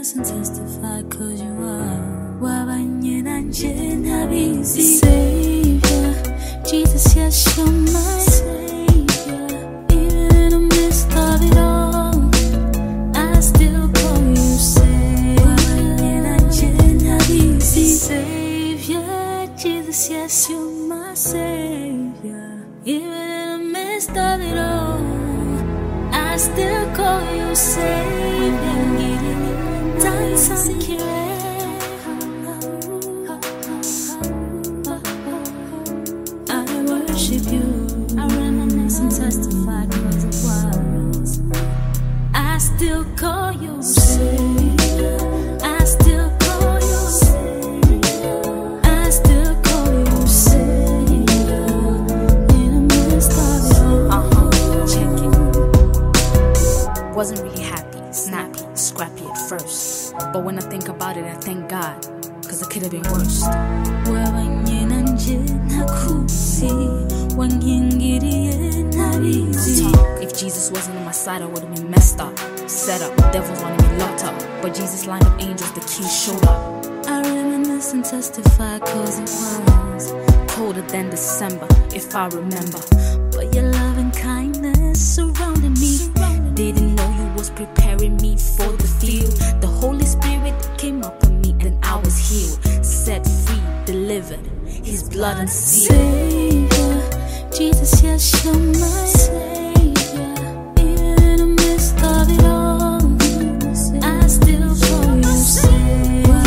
and testify, cause you are Savior, Jesus, yes, you're my Savior. Even in the midst of it all, I still call you Savior. Savior, Jesus, yes, you're my Savior. Even in the midst of it all, I still call you Savior. Dance on I worship you. I reminisce and testify, cause it was. I still call you Savior. I still call you Savior. I still call you Savior. In the midst of it all. Check it. Wasn't really happy, snappy, scrappy at first. But when I think about it, I thank God, cause it could have been worse. If Jesus wasn't on my side, I would have been messed up, set up, devils wanted me locked up. But Jesus lined up angels, the keys showed up. I reminisce and testify, cause it was colder than December, if I remember. But your love and kindness surrounded me. Didn't know you was preparing me for the field. The Holy Spirit came up on me and I was healed, set free, delivered, His blood and seal. Savior, Jesus, yes, you're my Savior. Even in the midst of it all, I still call you Savior.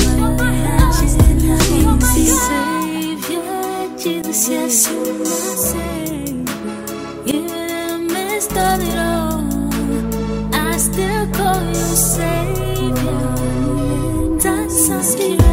Savior, Jesus, yes, you're my Savior. Even in the midst of it all, I still call you Savior. That's